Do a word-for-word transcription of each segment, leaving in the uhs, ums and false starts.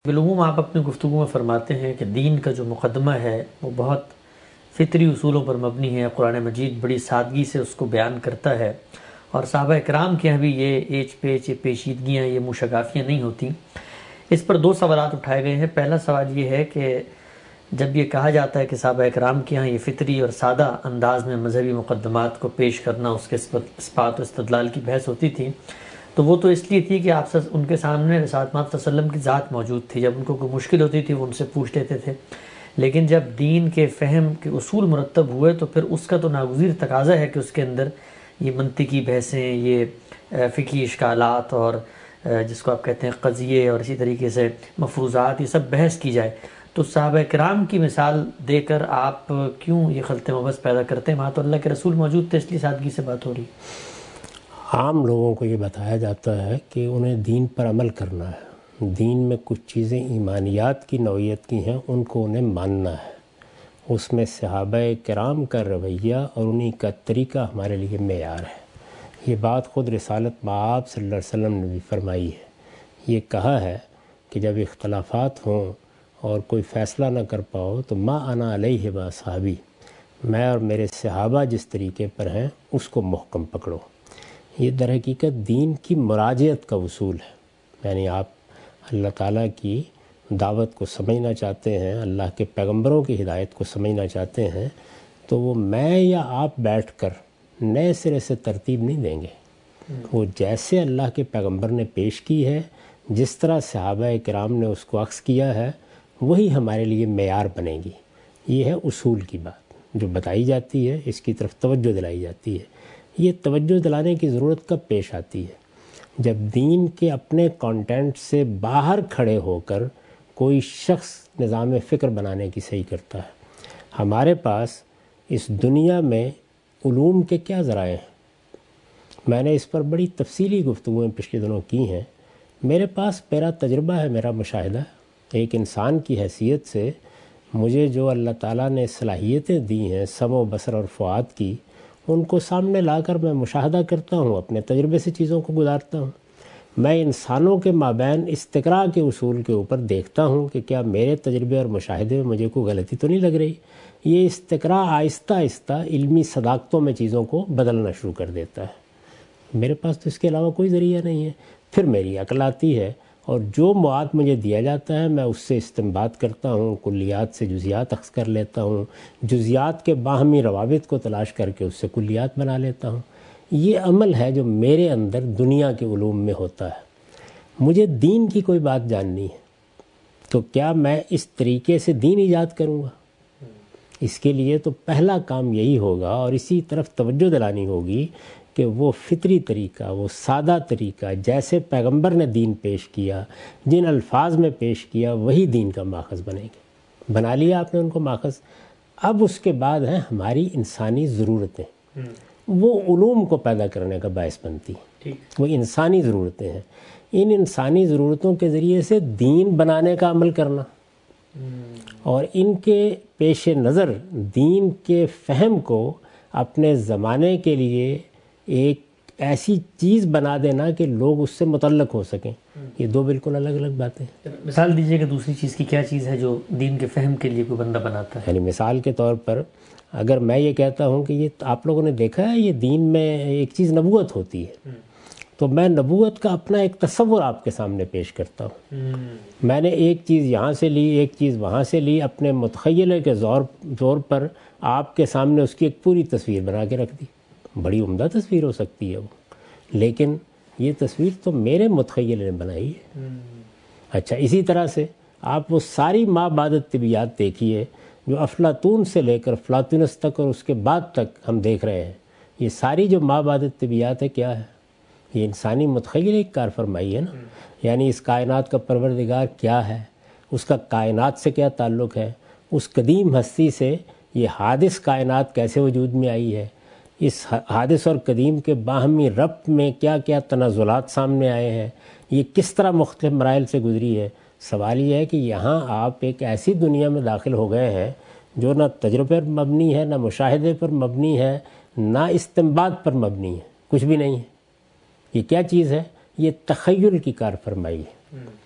بالعموم آپ اپنی گفتگو میں فرماتے ہیں کہ دین کا جو مقدمہ ہے وہ بہت فطری اصولوں پر مبنی ہے. قرآن مجید بڑی سادگی سے اس کو بیان کرتا ہے اور صحابہ کرام کے یہاں بھی یہ ایچ پیچ یہ پیچیدگیاں یہ مشگافیاں نہیں ہوتی. اس پر دو سوالات اٹھائے گئے ہیں. پہلا سوال یہ ہے کہ جب یہ کہا جاتا ہے کہ صحابہ کرام کے یہاں یہ فطری اور سادہ انداز میں مذہبی مقدمات کو پیش کرنا اس کے اثبات و استدلال کی بحث ہوتی تھی، تو وہ تو اس لیے تھی کہ آپ ان کے سامنے رسالت محمد صلی اللہ علیہ وسلم کی ذات موجود تھی. جب ان کو کوئی مشکل ہوتی تھی وہ ان سے پوچھ لیتے تھے. لیکن جب دین کے فہم کے اصول مرتب ہوئے تو پھر اس کا تو ناگزیر تقاضا ہے کہ اس کے اندر یہ منطقی بحثیں، یہ فقہی اشکالات اور جس کو آپ کہتے ہیں قضیے اور اسی طریقے سے مفروضات، یہ سب بحث کی جائے. تو صحابہ کرام کی مثال دے کر آپ کیوں یہ خلط مبحث پیدا کرتے ہیں؟ وہاں تو اللہ کے رسول موجود تھے، اس لیے سادگی سے بات ہو رہی. عام لوگوں کو یہ بتایا جاتا ہے کہ انہیں دین پر عمل کرنا ہے، دین میں کچھ چیزیں ایمانیات کی نوعیت کی ہیں، ان کو انہیں ماننا ہے. اس میں صحابہ کرام کا رویہ اور انہی کا طریقہ ہمارے لیے معیار ہے. یہ بات خود رسالت مآب صلی اللہ علیہ وسلم نے بھی فرمائی ہے. یہ کہا ہے کہ جب اختلافات ہوں اور کوئی فیصلہ نہ کر پاؤ تو ما انا علیہ و اصحابی، میں اور میرے صحابہ جس طریقے پر ہیں اس کو محکم پکڑو. یہ در حقیقت دین کی مراجعت کا اصول ہے. یعنی آپ اللہ تعالیٰ کی دعوت کو سمجھنا چاہتے ہیں، اللہ کے پیغمبروں کی ہدایت کو سمجھنا چاہتے ہیں، تو وہ میں یا آپ بیٹھ کر نئے سرے سے ترتیب نہیں دیں گے. وہ جیسے اللہ کے پیغمبر نے پیش کی ہے، جس طرح صحابہ کرام نے اس کو عکس کیا ہے، وہی ہمارے لیے معیار بنے گی. یہ ہے اصول کی بات جو بتائی جاتی ہے، اس کی طرف توجہ دلائی جاتی ہے. یہ توجہ دلانے کی ضرورت کب پیش آتی ہے؟ جب دین کے اپنے کانٹینٹ سے باہر کھڑے ہو کر کوئی شخص نظام فکر بنانے کی صحیح کرتا ہے. ہمارے پاس اس دنیا میں علوم کے کیا ذرائع ہیں؟ میں نے اس پر بڑی تفصیلی گفتگویں پچھلے دنوں کی ہیں. میرے پاس میرا تجربہ ہے، میرا مشاہدہ ہے. ایک انسان کی حیثیت سے مجھے جو اللہ تعالیٰ نے صلاحیتیں دی ہیں سمع و بصر اور فؤاد کی، ان کو سامنے لا کر میں مشاہدہ کرتا ہوں، اپنے تجربے سے چیزوں کو گزارتا ہوں. میں انسانوں کے مابین استقراء کے اصول کے اوپر دیکھتا ہوں کہ کیا میرے تجربے اور مشاہدے میں مجھے کوئی غلطی تو نہیں لگ رہی. یہ استقراء آہستہ آہستہ علمی صداقتوں میں چیزوں کو بدلنا شروع کر دیتا ہے. میرے پاس تو اس کے علاوہ کوئی ذریعہ نہیں ہے. پھر میری عقل آتی ہے اور جو مواد مجھے دیا جاتا ہے میں اس سے استنباط کرتا ہوں، کلیات سے جزیات اخذ کر لیتا ہوں، جزیات کے باہمی روابط کو تلاش کر کے اس سے کلیات بنا لیتا ہوں. یہ عمل ہے جو میرے اندر دنیا کے علوم میں ہوتا ہے. مجھے دین کی کوئی بات جاننی ہے تو کیا میں اس طریقے سے دین ایجاد کروں گا؟ اس کے لیے تو پہلا کام یہی ہوگا اور اسی طرف توجہ دلانی ہوگی کہ وہ فطری طریقہ، وہ سادہ طریقہ جیسے پیغمبر نے دین پیش کیا، جن الفاظ میں پیش کیا، وہی دین کا ماخذ بنے گا. بنا لیا آپ نے ان کو ماخذ. اب اس کے بعد ہیں ہماری انسانی ضرورتیں. وہ علوم کو پیدا کرنے کا باعث بنتی ہیں. وہ انسانی ضرورتیں ہیں. ان انسانی ضرورتوں کے ذریعے سے دین بنانے کا عمل کرنا اور ان کے پیش نظر دین کے فہم کو اپنے زمانے کے لیے ایک ایسی چیز بنا دینا کہ لوگ اس سے متعلق ہو سکیں. یہ دو بالکل الگ الگ باتیں ہیں. مثال دیجئے کہ دوسری چیز کی کیا چیز ہے جو دین کے فہم کے لیے کوئی بندہ بناتا ہے؟ یعنی مثال کے طور پر اگر میں یہ کہتا ہوں کہ یہ آپ لوگوں نے دیکھا ہے یہ دین میں ایک چیز نبوت ہوتی ہے، تو میں نبوت کا اپنا ایک تصور آپ کے سامنے پیش کرتا ہوں. میں نے ایک چیز یہاں سے لی، ایک چیز وہاں سے لی، اپنے متخیلے کے زور زور پر آپ کے سامنے اس کی ایک پوری تصویر بنا کے رکھ دی. بڑی عمدہ تصویر ہو سکتی ہے وہ، لیکن یہ تصویر تو میرے متخیلے نے بنائی ہے. اچھا، اسی طرح سے آپ وہ ساری ما بعد طبیعیات دیکھیے جو افلاطون سے لے کر فلاطونس تک اور اس کے بعد تک ہم دیکھ رہے ہیں. یہ ساری جو ما بعد طبیعیات ہے کیا ہے؟ یہ انسانی متخیلے کی کار فرمائی ہے نا. یعنی اس کائنات کا پروردگار کیا ہے، اس کا کائنات سے کیا تعلق ہے، اس قدیم ہستی سے یہ حادث کائنات کیسے وجود میں آئی ہے، اس حادث اور قدیم کے باہمی ربط میں کیا کیا تنازلات سامنے آئے ہیں، یہ کس طرح مختلف مراحل سے گزری ہے. سوال یہ ہے کہ یہاں آپ ایک ایسی دنیا میں داخل ہو گئے ہیں جو نہ تجربے پر مبنی ہے، نہ مشاہدے پر مبنی ہے، نہ استنباط پر مبنی ہے، کچھ بھی نہیں ہے. یہ کیا چیز ہے؟ یہ تخیل کی کار فرمائی ہے.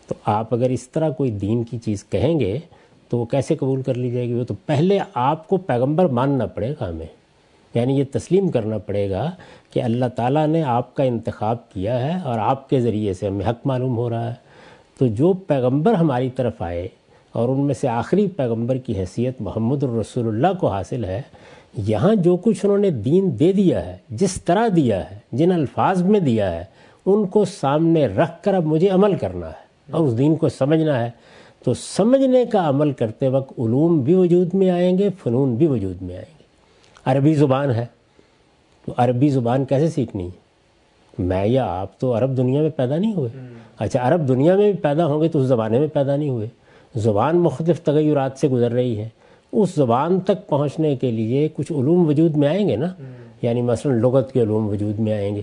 تو آپ اگر اس طرح کوئی دین کی چیز کہیں گے تو وہ کیسے قبول کر لی جائے گی؟ وہ تو پہلے آپ کو پیغمبر ماننا پڑے گا ہمیں، یعنی یہ تسلیم کرنا پڑے گا کہ اللہ تعالیٰ نے آپ کا انتخاب کیا ہے اور آپ کے ذریعے سے ہمیں حق معلوم ہو رہا ہے۔ تو جو پیغمبر ہماری طرف آئے اور ان میں سے آخری پیغمبر کی حیثیت محمد الرسول اللہ کو حاصل ہے، یہاں جو کچھ انہوں نے دین دے دیا ہے، جس طرح دیا ہے، جن الفاظ میں دیا ہے، ان کو سامنے رکھ کر اب مجھے عمل کرنا ہے اور اس دین کو سمجھنا ہے۔ تو سمجھنے کا عمل کرتے وقت علوم بھی وجود میں آئیں گے، فنون بھی وجود میں آئیں گے۔ عربی زبان ہے تو عربی زبان کیسے سیکھنی ہے؟ میں یا آپ تو عرب دنیا میں پیدا نہیں ہوئے، اچھا عرب دنیا میں بھی پیدا ہوں گے تو اس زمانے میں پیدا نہیں ہوئے، زبان مختلف تغیرات سے گزر رہی ہے، اس زبان تک پہنچنے کے لیے کچھ علوم وجود میں آئیں گے نا، یعنی مثلا لغت کے علوم وجود میں آئیں گے،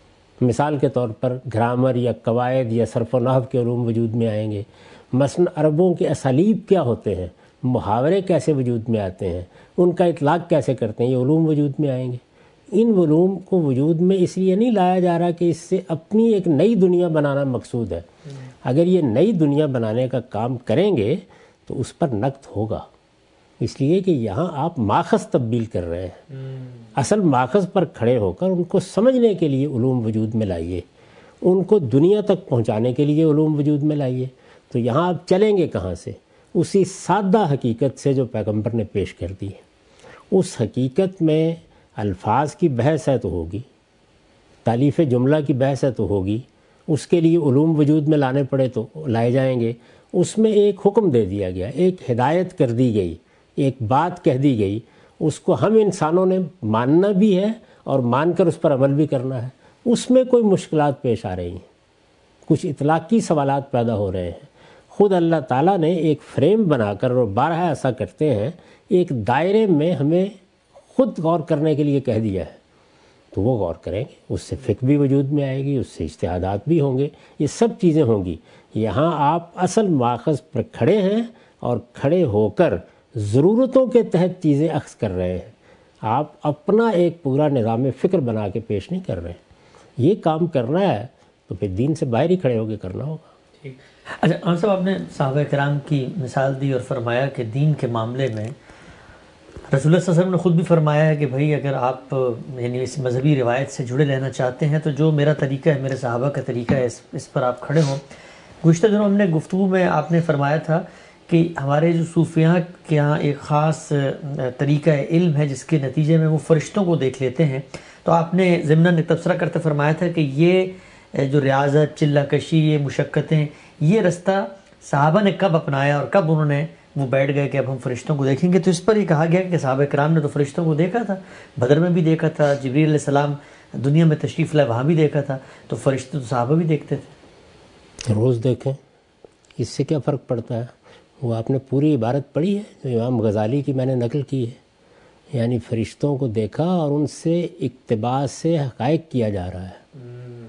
مثال کے طور پر گرامر یا قواعد یا صرف و نحو کے علوم وجود میں آئیں گے، مثلا عربوں کے اسالیب کیا ہوتے ہیں، محاورے کیسے وجود میں آتے ہیں، ان کا اطلاق کیسے کرتے ہیں، یہ علوم وجود میں آئیں گے۔ ان علوم کو وجود میں اس لیے نہیں لایا جا رہا کہ اس سے اپنی ایک نئی دنیا بنانا مقصود ہے، اگر یہ نئی دنیا بنانے کا کام کریں گے تو اس پر نقد ہوگا، اس لیے کہ یہاں آپ ماخذ تبدیل کر رہے ہیں، اصل ماخذ پر کھڑے ہو کر ان کو سمجھنے کے لیے علوم وجود میں لائیے، ان کو دنیا تک پہنچانے کے لیے علوم وجود میں لائیے۔ تو یہاں آپ چلیں گے کہاں سے؟ اسی سادہ حقیقت سے جو پیغمبر نے پیش کر دی ہے۔ اس حقیقت میں الفاظ کی بحث ہے تو ہوگی، تالیف جملہ کی بحث ہے تو ہوگی، اس کے لیے علوم وجود میں لانے پڑے تو لائے جائیں گے۔ اس میں ایک حکم دے دیا گیا، ایک ہدایت کر دی گئی، ایک بات کہہ دی گئی، اس کو ہم انسانوں نے ماننا بھی ہے اور مان کر اس پر عمل بھی کرنا ہے۔ اس میں کوئی مشکلات پیش آ رہی ہیں، کچھ اطلاقی سوالات پیدا ہو رہے ہیں۔ خود اللہ تعالیٰ نے ایک فریم بنا کر، اور بارہا ایسا کرتے ہیں، ایک دائرے میں ہمیں خود غور کرنے کے لیے کہہ دیا ہے، تو وہ غور کریں گے، اس سے فقہ بھی وجود میں آئے گی، اس سے اجتہادات بھی ہوں گے، یہ سب چیزیں ہوں گی۔ یہاں آپ اصل ماخذ پر کھڑے ہیں اور کھڑے ہو کر ضرورتوں کے تحت چیزیں اخذ کر رہے ہیں، آپ اپنا ایک پورا نظام فکر بنا کے پیش نہیں کر رہے ہیں۔ یہ کام کرنا ہے تو پھر دین سے باہر ہی کھڑے ہو کے کرنا ہوگا۔ اچھا عامر صاحب، آپ نے صحابہ کرام کی مثال دی اور فرمایا کہ دین کے معاملے میں رسول اللہ صلی اللہ علیہ وسلم نے خود بھی فرمایا ہے کہ بھائی اگر آپ یعنی اس مذہبی روایت سے جڑے رہنا چاہتے ہیں تو جو میرا طریقہ ہے، میرے صحابہ کا طریقہ ہے، اس اس پر آپ کھڑے ہوں۔ گزشتہ دنوں ہم نے گفتگو میں آپ نے فرمایا تھا کہ ہمارے جو صوفیاء کے یہاں ایک خاص طریقہ علم ہے جس کے نتیجے میں وہ فرشتوں کو دیکھ لیتے ہیں، تو آپ نے ضمناً تبصرہ کرتے فرمایا تھا کہ یہ جو ریاضت، چلہ کشی، یہ مشقتیں، یہ رستہ صحابہ نے کب اپنایا اور کب انہوں نے وہ بیٹھ گئے کہ اب ہم فرشتوں کو دیکھیں گے؟ تو اس پر یہ کہا گیا کہ صحابہ کرام نے تو فرشتوں کو دیکھا تھا، بدر میں بھی دیکھا تھا، جبریل علیہ السلام دنیا میں تشریف لائے وہاں بھی دیکھا تھا، تو فرشتے تو صحابہ بھی دیکھتے تھے۔ روز دیکھیں، اس سے کیا فرق پڑتا ہے؟ وہ آپ نے پوری عبارت پڑھی ہے جو امام غزالی کی میں نے نقل کی ہے، یعنی فرشتوں کو دیکھا اور ان سے اقتباس سے حقائق کیا جا رہا ہے۔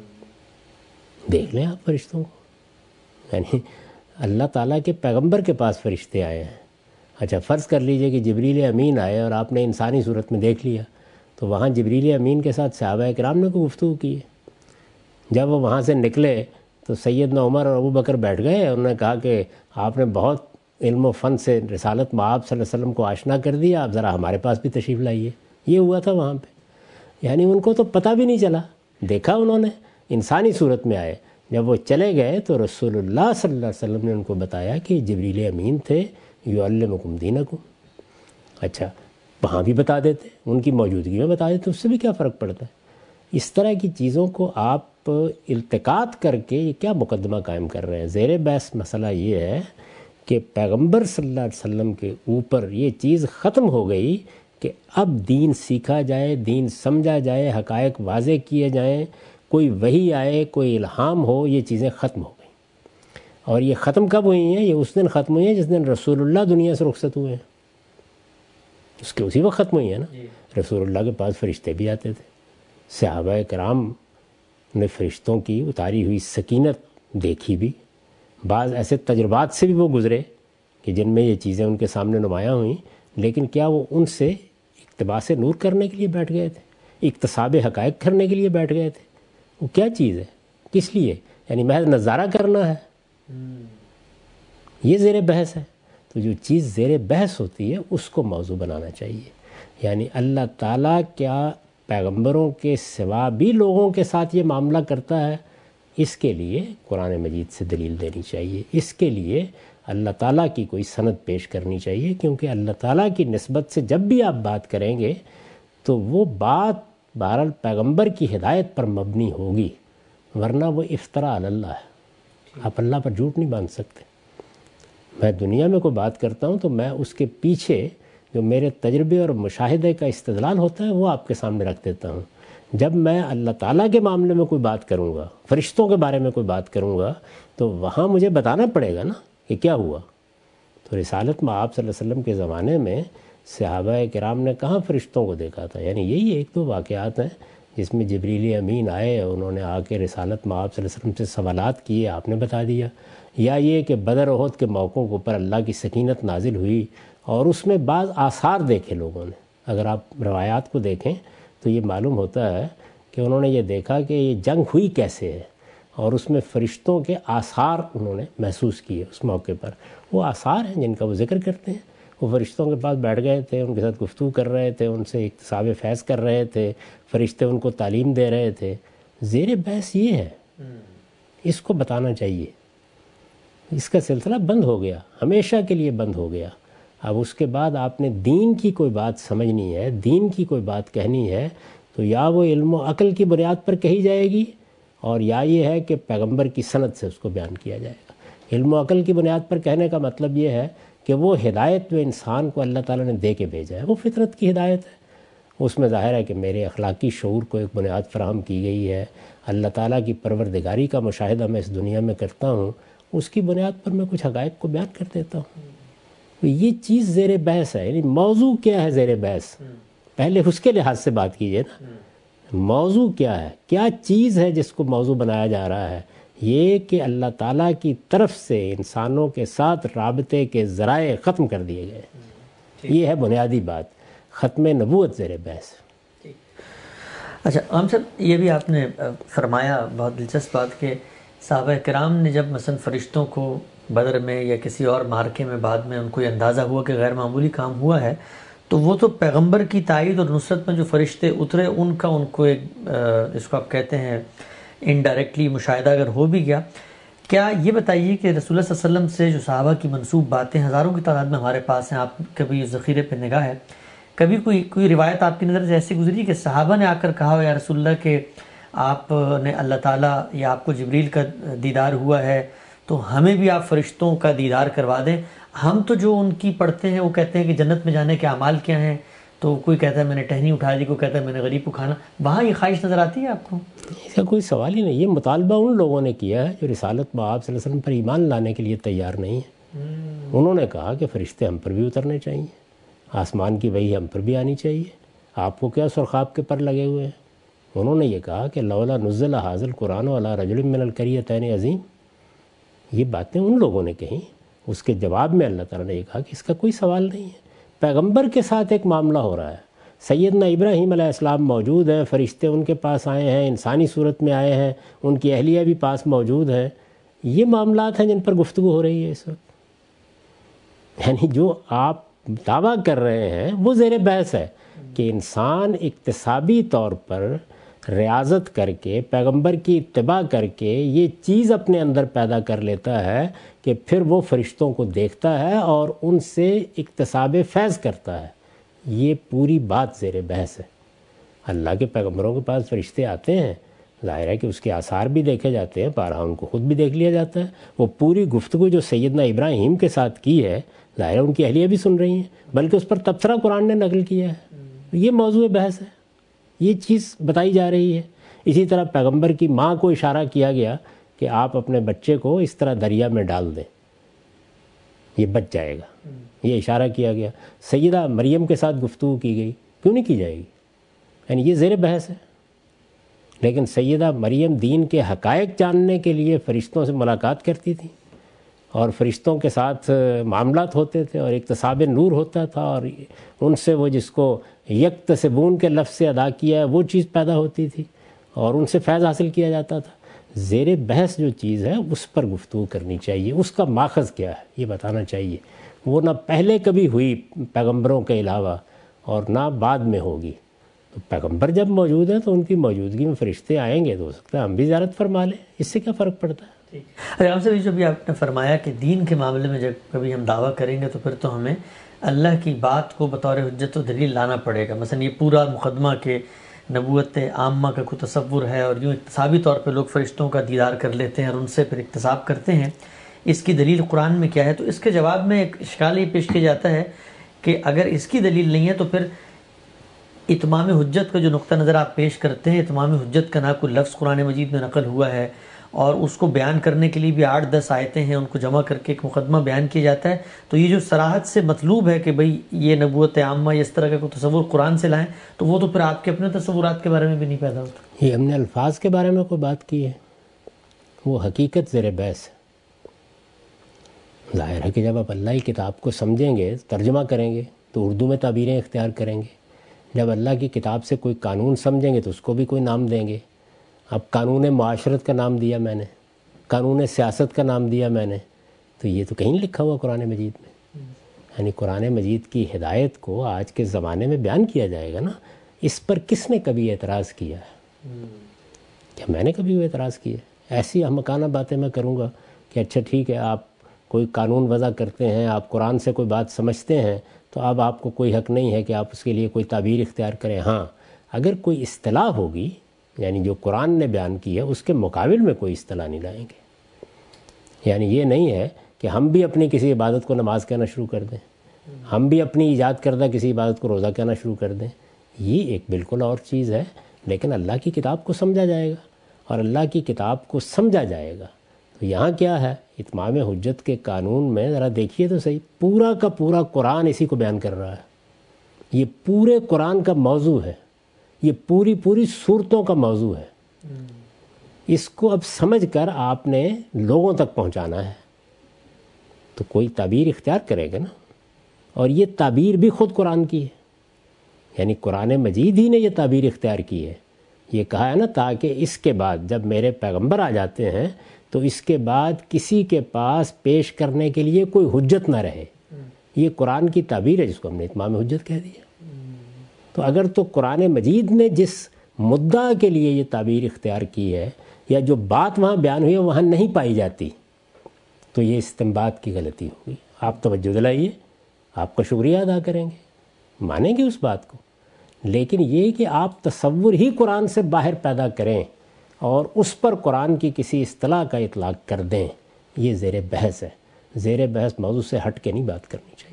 دیکھ لیں آپ فرشتوں کو، یعنی اللہ تعالیٰ کے پیغمبر کے پاس فرشتے آئے ہیں۔ اچھا فرض کر لیجئے کہ جبریل امین آئے اور آپ نے انسانی صورت میں دیکھ لیا، تو وہاں جبریل امین کے ساتھ صحابہ کرام نے کوئی گفتگو کی ہے؟ جب وہ وہاں سے نکلے تو سیدنا عمر اور ابو بکر بیٹھ گئے، انہوں نے کہا کہ آپ نے بہت علم و فن سے رسالت مآب صلی اللہ علیہ وسلم کو آشنا کر دیا، آپ ذرا ہمارے پاس بھی تشریف لائیے۔ یہ ہوا تھا وہاں پہ، یعنی ان کو تو پتہ بھی نہیں چلا، دیکھا انہوں نے، انسانی صورت میں آئے۔ جب وہ چلے گئے تو رسول اللہ صلی اللہ علیہ وسلم نے ان کو بتایا کہ جبریل امین تھے، یعلمکم دینکم۔ اچھا وہاں بھی بتا دیتے، ان کی موجودگی میں بتا دیتے، اس سے بھی کیا فرق پڑتا ہے؟ اس طرح کی چیزوں کو آپ التقاط کر کے یہ کیا مقدمہ قائم کر رہے ہیں؟ زیر بحث مسئلہ یہ ہے کہ پیغمبر صلی اللہ علیہ وسلم کے اوپر یہ چیز ختم ہو گئی کہ اب دین سیکھا جائے، دین سمجھا جائے، حقائق واضح کیے جائیں، کوئی وحی آئے، کوئی الہام ہو، یہ چیزیں ختم ہو گئیں۔ اور یہ ختم کب ہوئی ہیں؟ یہ اس دن ختم ہوئی ہیں جس دن رسول اللہ دنیا سے رخصت ہوئے ہیں، اس کے اسی وقت ختم ہوئی ہیں نا۔ رسول اللہ کے پاس فرشتے بھی آتے تھے، صحابہ کرام نے فرشتوں کی اتاری ہوئی سکینت دیکھی بھی، بعض ایسے تجربات سے بھی وہ گزرے کہ جن میں یہ چیزیں ان کے سامنے نمایاں ہوئیں، لیکن کیا وہ ان سے اقتباس نور کرنے کے لیے بیٹھ گئے تھے، اکتساب حقائق کرنے کے لیے بیٹھ گئے تھے؟ وہ کیا چیز ہے، کس لیے؟ یعنی محض نظارہ کرنا ہے؟ یہ زیر بحث ہے. تو جو چیز زیر بحث ہوتی ہے اس کو موضوع بنانا چاہیے. یعنی اللہ تعالیٰ کیا پیغمبروں کے سوا بھی لوگوں کے ساتھ یہ معاملہ کرتا ہے، اس کے لیے قرآن مجید سے دلیل دینی چاہیے. اس کے لیے اللہ تعالیٰ کی کوئی سند پیش کرنی چاہیے، کیونکہ اللہ تعالیٰ کی نسبت سے جب بھی آپ بات کریں گے تو وہ بات بہرحال پیغمبر کی ہدایت پر مبنی ہوگی، ورنہ وہ افتراء علی اللہ ہے. آپ اللہ پر جھوٹ نہیں باندھ سکتے. میں دنیا میں کوئی بات کرتا ہوں تو میں اس کے پیچھے جو میرے تجربے اور مشاہدے کا استدلال ہوتا ہے وہ آپ کے سامنے رکھ دیتا ہوں. جب میں اللہ تعالیٰ کے معاملے میں کوئی بات کروں گا، فرشتوں کے بارے میں کوئی بات کروں گا، تو وہاں مجھے بتانا پڑے گا نا کہ کیا ہوا. تو رسالت میں آپ صلی اللہ علیہ وسلم کے زمانے میں صحابہ کرام نے کہاں فرشتوں کو دیکھا تھا. یعنی یہی ایک دو واقعات ہیں جس میں جبریل امین آئے، انہوں نے آ کے رسالت میں آپ صلی اللہ علیہ وسلم سے سوالات کیے، آپ نے بتا دیا. یا یہ کہ بدر احد کے موقعوں کے اوپر اللہ کی سکینت نازل ہوئی اور اس میں بعض آثار دیکھے لوگوں نے. اگر آپ روایات کو دیکھیں تو یہ معلوم ہوتا ہے کہ انہوں نے یہ دیکھا کہ یہ جنگ ہوئی کیسے ہے، اور اس میں فرشتوں کے آثار انہوں نے محسوس کیے اس موقع پر. وہ آثار ہیں جن کا وہ ذکر کرتے ہیں. وہ فرشتوں کے پاس بیٹھ گئے تھے، ان کے ساتھ گفتگو کر رہے تھے، ان سے اکتساب فیض کر رہے تھے، فرشتے ان کو تعلیم دے رہے تھے. زیر بحث یہ ہے، اس کو بتانا چاہیے. اس کا سلسلہ بند ہو گیا، ہمیشہ کے لیے بند ہو گیا. اب اس کے بعد آپ نے دین کی کوئی بات سمجھنی ہے، دین کی کوئی بات کہنی ہے، تو یا وہ علم و عقل کی بنیاد پر کہی جائے گی، اور یا یہ ہے کہ پیغمبر کی سند سے اس کو بیان کیا جائے گا. علم و عقل کی بنیاد پر کہنے کا مطلب یہ ہے کہ وہ ہدایت جو انسان کو اللہ تعالیٰ نے دے کے بھیجا ہے وہ فطرت کی ہدایت ہے. اس میں ظاہر ہے کہ میرے اخلاقی شعور کو ایک بنیاد فراہم کی گئی ہے. اللہ تعالیٰ کی پروردگاری کا مشاہدہ میں اس دنیا میں کرتا ہوں، اس کی بنیاد پر میں کچھ حقائق کو بیان کر دیتا ہوں. تو یہ چیز زیر بحث ہے. یعنی موضوع کیا ہے زیر بحث، پہلے اس کے لحاظ سے بات کیجئے نا. موضوع کیا ہے، کیا چیز ہے جس کو موضوع بنایا جا رہا ہے؟ یہ کہ اللہ تعالیٰ کی طرف سے انسانوں کے ساتھ رابطے کے ذرائع ختم کر دیے گئے. یہ ہے بنیادی بات. ختم نبوت زیر بحث. اچھا عام صاحب، یہ بھی آپ نے فرمایا بہت دلچسپ بات کہ صحابہ کرام نے جب مثلا فرشتوں کو بدر میں یا کسی اور معرکے میں بعد میں ان کو یہ اندازہ ہوا کہ غیر معمولی کام ہوا ہے، تو وہ تو پیغمبر کی تائید اور نصرت میں جو فرشتے اترے ان کا ان کو ایک جس کو آپ کہتے ہیں انڈائریکٹلی مشاہدہ اگر ہو بھی گیا. کیا یہ بتائیے کہ رسول اللہ صلی اللہ علیہ وسلم سے جو صحابہ کی منسوب باتیں ہزاروں کی تعداد میں ہمارے پاس ہیں، آپ کبھی ذخیرے پہ نگاہ ہے، کبھی کوئی کوئی روایت آپ کی نظر سے ایسی گزری کہ صحابہ نے آ کر کہا ہو یا رسول اللہ کہ آپ نے اللہ تعالیٰ یا آپ کو جبریل کا دیدار ہوا ہے تو ہمیں بھی آپ فرشتوں کا دیدار کروا دیں؟ ہم تو جو ان کی پڑھتے ہیں وہ کہتے ہیں کہ جنت میں جانے کے اعمال کیا ہیں، تو کوئی کہتا ہے میں نے ٹہنی اٹھا دی، کوئی کہتا ہے میں نے غریب کو کھانا. وہاں یہ خواہش نظر آتی ہے آپ کو؟ اس کا کوئی سوال ہی نہیں. یہ مطالبہ ان لوگوں نے کیا ہے جو رسالت میں آپ صلی اللہ علیہ وسلم پر ایمان لانے کے لیے تیار نہیں ہیں. انہوں نے کہا کہ فرشتے ہم پر بھی اترنے چاہیے، آسمان کی وحی ہم پر بھی آنی چاہیے. آپ کو کیا سرخاب کے پر لگے ہوئے ہیں؟ انہوں نے یہ کہا کہ لولا نزل ھذا القرآن علی رجل من القریتین عظیم. یہ باتیں ان لوگوں نے کہیں. اس کے جواب میں اللہ تعالیٰ نے یہ کہا کہ اس کا کوئی سوال نہیں ہے. پیغمبر کے ساتھ ایک معاملہ ہو رہا ہے. سیدنا ابراہیم علیہ السلام موجود ہیں، فرشتے ان کے پاس آئے ہیں، انسانی صورت میں آئے ہیں، ان کی اہلیہ بھی پاس موجود ہیں. یہ معاملات ہیں جن پر گفتگو ہو رہی ہے اس وقت. یعنی جو آپ دعویٰ کر رہے ہیں وہ زیر بحث ہے کہ انسان اکتسابی طور پر ریاضت کر کے پیغمبر کی اتباع کر کے یہ چیز اپنے اندر پیدا کر لیتا ہے کہ پھر وہ فرشتوں کو دیکھتا ہے اور ان سے اکتساب فیض کرتا ہے. یہ پوری بات زیر بحث ہے. اللہ کے پیغمبروں کے پاس فرشتے آتے ہیں، ظاہر ہے کہ اس کے آثار بھی دیکھے جاتے ہیں، بارہا ان کو خود بھی دیکھ لیا جاتا ہے. وہ پوری گفتگو جو سیدنا ابراہیم کے ساتھ کی ہے، ظاہر ہے ان کی اہلیہ بھی سن رہی ہیں، بلکہ اس پر تبصرہ قرآن نے نقل کیا ہے. یہ موضوع بحث ہے، یہ چیز بتائی جا رہی ہے. اسی طرح پیغمبر کی ماں کو اشارہ کیا گیا کہ آپ اپنے بچے کو اس طرح دریا میں ڈال دیں، یہ بچ جائے گا. یہ اشارہ کیا گیا. سیدہ مریم کے ساتھ گفتگو کی گئی، کیوں نہیں کی جائے گی؟ یعنی یہ زیر بحث ہے. لیکن سیدہ مریم دین کے حقائق جاننے کے لیے فرشتوں سے ملاقات کرتی تھی اور فرشتوں کے ساتھ معاملات ہوتے تھے اور اکتساب نور ہوتا تھا، اور ان سے وہ جس کو یکتسبون کے لفظ سے ادا کیا ہے وہ چیز پیدا ہوتی تھی اور ان سے فیض حاصل کیا جاتا تھا. زیر بحث جو چیز ہے اس پر گفتگو کرنی چاہیے، اس کا ماخذ کیا ہے یہ بتانا چاہیے، وہ نہ پہلے کبھی ہوئی پیغمبروں کے علاوہ اور نہ بعد میں ہوگی۔ تو پیغمبر جب موجود ہیں تو ان کی موجودگی میں فرشتے آئیں گے تو ہو سکتا ہے ہم بھی زیارت فرما لیں، اس سے کیا فرق پڑتا ہے؟ اچھا ہم سے بھی جو بھی آپ نے فرمایا کہ دین کے معاملے میں جب کبھی ہم دعویٰ کریں گے تو پھر تو ہمیں اللہ کی بات کو بطور حجت و دلیل لانا پڑے گا۔ مثلا یہ پورا مقدمہ کہ نبوت عامہ کا کوئی تصور ہے اور یوں اقتصابی طور پہ لوگ فرشتوں کا دیدار کر لیتے ہیں اور ان سے پھر اکتساب کرتے ہیں، اس کی دلیل قرآن میں کیا ہے؟ تو اس کے جواب میں ایک اشکال یہ پیش کیا جاتا ہے کہ اگر اس کی دلیل نہیں ہے تو پھر اتمام حجت کا جو نقطہ نظر آپ پیش کرتے ہیں، اتمام حجت کا نہ کوئی لفظ قرآن مجید میں نقل ہوا ہے اور اس کو بیان کرنے کے لیے بھی آٹھ دس آیتیں ہیں، ان کو جمع کر کے ایک مقدمہ بیان کیا جاتا ہے۔ تو یہ جو صراحت سے مطلوب ہے کہ بھئی یہ نبوت عامہ یا اس طرح کا کوئی تصور قرآن سے لائیں، تو وہ تو پھر آپ کے اپنے تصورات کے بارے میں بھی نہیں پیدا ہوتا۔ یہ ہم نے الفاظ کے بارے میں کوئی بات کی ہے، وہ حقیقت زیر بحث ہے۔ ظاہر ہے کہ جب آپ اللہ کی کتاب کو سمجھیں گے، ترجمہ کریں گے تو اردو میں تعبیریں اختیار کریں گے، جب اللہ کی کتاب سے کوئی قانون سمجھیں گے تو اس کو بھی کوئی نام دیں گے۔ اب قانون معاشرت کا نام دیا میں نے، قانون سیاست کا نام دیا میں نے، تو یہ تو کہیں نہیں لکھا ہوا قرآن مجید میں۔ یعنی قرآن مجید کی ہدایت کو آج کے زمانے میں بیان کیا جائے گا نا، اس پر کس نے کبھی اعتراض کیا ہے؟ کیا میں نے کبھی وہ اعتراض کیا؟ ایسی احمقانہ باتیں میں کروں گا کہ اچھا ٹھیک ہے آپ کوئی قانون وضع کرتے ہیں، آپ قرآن سے کوئی بات سمجھتے ہیں تو اب آپ کو کوئی حق نہیں ہے کہ آپ اس کے لیے کوئی تعبیر اختیار کریں۔ ہاں اگر کوئی اصطلاح ہوگی، یعنی جو قرآن نے بیان کی ہے اس کے مقابل میں کوئی اصطلاح نہیں لائیں گے۔ یعنی یہ نہیں ہے کہ ہم بھی اپنی کسی عبادت کو نماز کہنا شروع کر دیں، ہم بھی اپنی ایجاد کردہ کسی عبادت کو روزہ کہنا شروع کر دیں، یہ ایک بالکل اور چیز ہے۔ لیکن اللہ کی کتاب کو سمجھا جائے گا اور اللہ کی کتاب کو سمجھا جائے گا۔ تو یہاں کیا ہے؟ اتمام حجت کے قانون میں ذرا دیکھیے تو صحیح، پورا کا پورا قرآن اسی کو بیان کر رہا ہے۔ یہ پورے قرآن کا موضوع ہے، یہ پوری پوری صورتوں کا موضوع ہے۔ اس کو اب سمجھ کر آپ نے لوگوں تک پہنچانا ہے تو کوئی تعبیر اختیار کرے گا نا، اور یہ تعبیر بھی خود قرآن کی ہے، یعنی قرآن مجید ہی نے یہ تعبیر اختیار کی ہے۔ یہ کہا ہے نا تاکہ اس کے بعد جب میرے پیغمبر آ جاتے ہیں تو اس کے بعد کسی کے پاس پیش کرنے کے لیے کوئی حجت نہ رہے۔ یہ قرآن کی تعبیر ہے جس کو ہم نے اتمام حجت کہہ دیا۔ تو اگر تو قرآن مجید نے جس مدعا کے لیے یہ تعبیر اختیار کی ہے یا جو بات وہاں بیان ہوئی ہے وہاں نہیں پائی جاتی تو یہ استنباط کی غلطی ہوگی۔ آپ توجہ دلائیے، آپ کا شکریہ ادا کریں گے، مانیں گے اس بات کو، لیکن یہ کہ آپ تصور ہی قرآن سے باہر پیدا کریں اور اس پر قرآن کی کسی اصطلاح کا اطلاق کر دیں، یہ زیر بحث ہے۔ زیر بحث موضوع سے ہٹ کے نہیں بات کرنی چاہیے۔